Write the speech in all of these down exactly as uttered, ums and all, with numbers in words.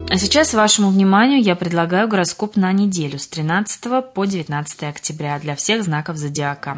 А сейчас вашему вниманию я предлагаю гороскоп на неделю с тринадцатого по девятнадцатое октября для всех знаков зодиака.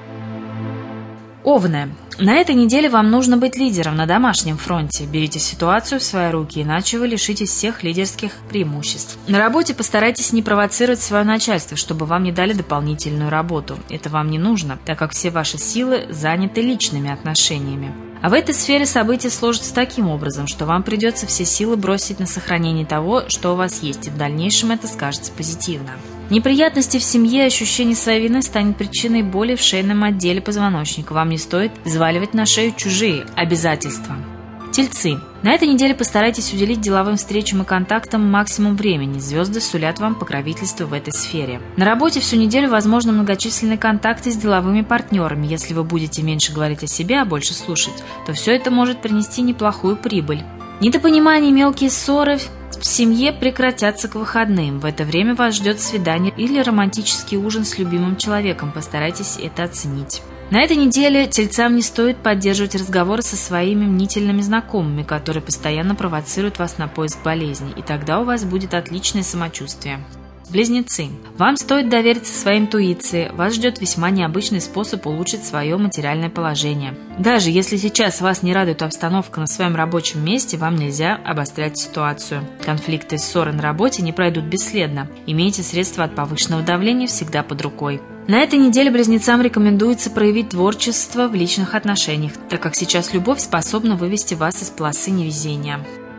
Овны. На этой неделе вам нужно быть лидером на домашнем фронте. Берите ситуацию в свои руки, иначе вы лишитесь всех лидерских преимуществ. На работе постарайтесь не провоцировать свое начальство, чтобы вам не дали дополнительную работу. Это вам не нужно, так как все ваши силы заняты личными отношениями. А в этой сфере события сложатся таким образом, что вам придется все силы бросить на сохранение того, что у вас есть, и в дальнейшем это скажется позитивно. Неприятности в семье и ощущение своей вины станет причиной боли в шейном отделе позвоночника. Вам не стоит взваливать на шею чужие обязательства. Тельцы. На этой неделе постарайтесь уделить деловым встречам и контактам максимум времени. Звезды сулят вам покровительство в этой сфере. На работе всю неделю возможны многочисленные контакты с деловыми партнерами. Если вы будете меньше говорить о себе, а больше слушать, то все это может принести неплохую прибыль. Недопонимания и мелкие ссоры в семье прекратятся к выходным. В это время вас ждет свидание или романтический ужин с любимым человеком. Постарайтесь это оценить. На этой неделе тельцам не стоит поддерживать разговоры со своими мнительными знакомыми, которые постоянно провоцируют вас на поиск болезней, и тогда у вас будет отличное самочувствие. Близнецы. Вам стоит довериться своей интуиции. Вас ждет весьма необычный способ улучшить свое материальное положение. Даже если сейчас вас не радует обстановка на своем рабочем месте, вам нельзя обострять ситуацию. Конфликты и ссоры на работе не пройдут бесследно. Имейте средства от повышенного давления всегда под рукой. На этой неделе близнецам рекомендуется проявить творчество в личных отношениях, так как сейчас любовь способна вывести вас из полосы невезения.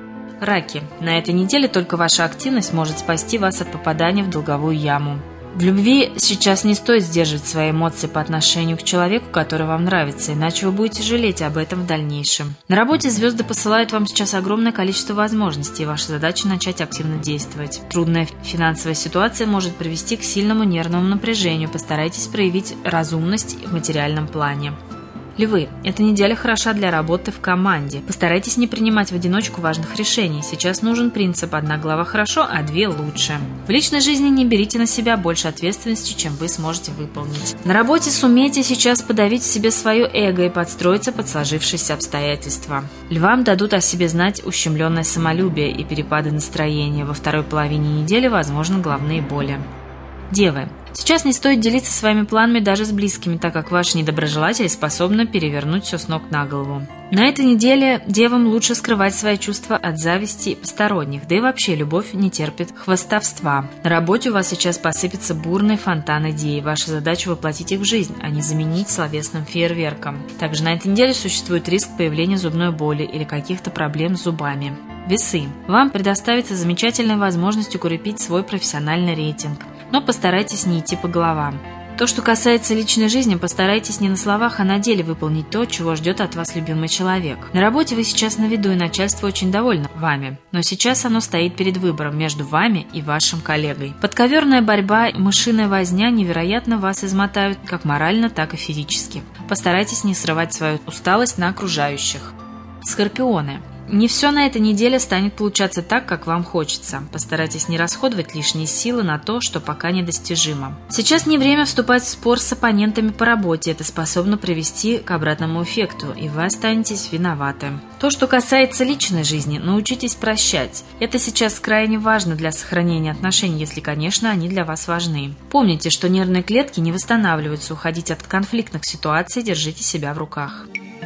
Раки. На этой неделе только ваша активность может спасти вас от попадания в долговую яму. В любви сейчас не стоит сдерживать свои эмоции по отношению к человеку, который вам нравится, иначе вы будете жалеть об этом в дальнейшем. На работе звезды посылают вам сейчас огромное количество возможностей, и ваша задача начать активно действовать. Трудная финансовая ситуация может привести к сильному нервному напряжению. Постарайтесь проявить разумность в материальном плане. Львы. Эта неделя хороша для работы в команде. Постарайтесь не принимать в одиночку важных решений. Сейчас нужен принцип «одна глава хорошо, а две лучше». В личной жизни не берите на себя больше ответственности, чем вы сможете выполнить. На работе сумейте сейчас подавить в себе свое эго и подстроиться под сложившиеся обстоятельства. Львам дадут о себе знать ущемленное самолюбие и перепады настроения. Во второй половине недели возможны головные боли. Девы. Сейчас не стоит делиться своими планами даже с близкими, так как ваши недоброжелатели способны перевернуть все с ног на голову. На этой неделе девам лучше скрывать свои чувства от зависти посторонних, да и вообще любовь не терпит хвастовства. На работе у вас сейчас посыпется бурный фонтан идей. Ваша задача воплотить их в жизнь, а не заменить словесным фейерверком. Также на этой неделе существует риск появления зубной боли или каких-то проблем с зубами. Весы. Вам предоставится замечательная возможность укрепить свой профессиональный рейтинг, но постарайтесь не идти по головам. То, что касается личной жизни, постарайтесь не на словах, а на деле выполнить то, чего ждет от вас любимый человек. На работе вы сейчас на виду, и начальство очень довольно вами, но сейчас оно стоит перед выбором между вами и вашим коллегой. Подковерная борьба и мышиная возня невероятно вас измотают как морально, так и физически. Постарайтесь не срывать свою усталость на окружающих. Скорпионы. Не все на этой неделе станет получаться так, как вам хочется. Постарайтесь не расходовать лишние силы на то, что пока недостижимо. Сейчас не время вступать в спор с оппонентами по работе. Это способно привести к обратному эффекту, и вы останетесь виноваты. То, что касается личной жизни, научитесь прощать. Это сейчас крайне важно для сохранения отношений, если, конечно, они для вас важны. Помните, что нервные клетки не восстанавливаются. Уходите от конфликтных ситуаций, держите себя в руках.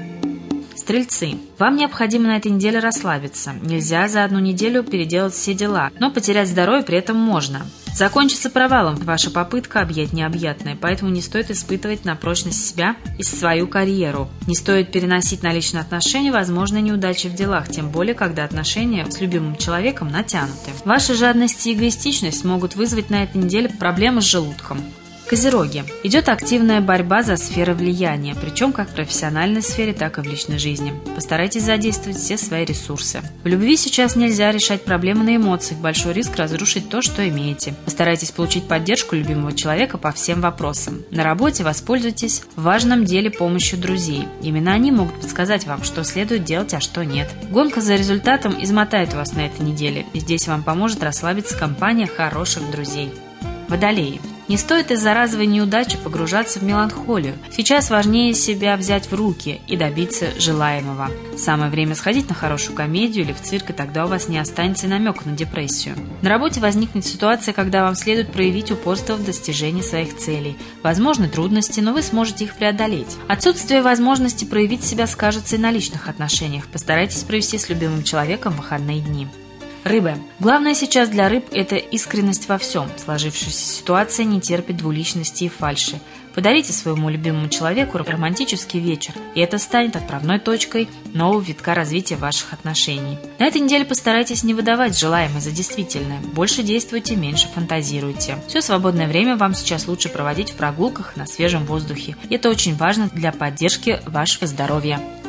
Стрельцы. Вам необходимо на этой неделе расслабиться. Нельзя за одну неделю переделать все дела, но потерять здоровье при этом можно. Закончится провалом ваша попытка объять необъятное, поэтому не стоит испытывать на прочность себя и свою карьеру. Не стоит переносить на личные отношения возможные неудачи в делах, тем более, когда отношения с любимым человеком натянуты. Ваша жадность и эгоистичность могут вызвать на этой неделе проблемы с желудком. Козероги. Идет активная борьба за сферы влияния, причем как в профессиональной сфере, так и в личной жизни. Постарайтесь задействовать все свои ресурсы. В любви сейчас нельзя решать проблемы на эмоциях, большой риск разрушить то, что имеете. Постарайтесь получить поддержку любимого человека по всем вопросам. На работе воспользуйтесь в важном деле помощью друзей. Именно они могут подсказать вам, что следует делать, а что нет. Гонка за результатом измотает вас на этой неделе, и здесь вам поможет расслабиться компания хороших друзей. Водолеи. Не стоит из-за разовой неудачи погружаться в меланхолию. Сейчас важнее себя взять в руки и добиться желаемого. Самое время сходить на хорошую комедию или в цирк, и тогда у вас не останется намека на депрессию. На работе возникнет ситуация, когда вам следует проявить упорство в достижении своих целей. Возможны трудности, но вы сможете их преодолеть. Отсутствие возможности проявить себя скажется и на личных отношениях. Постарайтесь провести с любимым человеком выходные дни. Рыбы. Главное сейчас для рыб – это искренность во всем. Сложившаяся ситуация не терпит двуличности и фальши. Подарите своему любимому человеку романтический вечер, и это станет отправной точкой нового витка развития ваших отношений. На этой неделе постарайтесь не выдавать желаемое за действительное. Больше действуйте, меньше фантазируйте. Все свободное время вам сейчас лучше проводить в прогулках на свежем воздухе. Это очень важно для поддержки вашего здоровья.